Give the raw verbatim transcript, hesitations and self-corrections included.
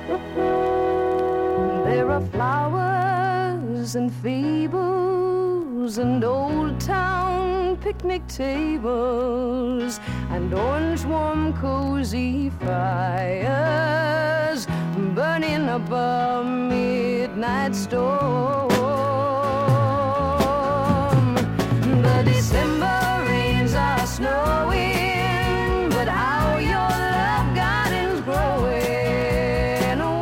There are flowers and fables and old town picnic tables and orange warm cozy fires burning above midnight stores.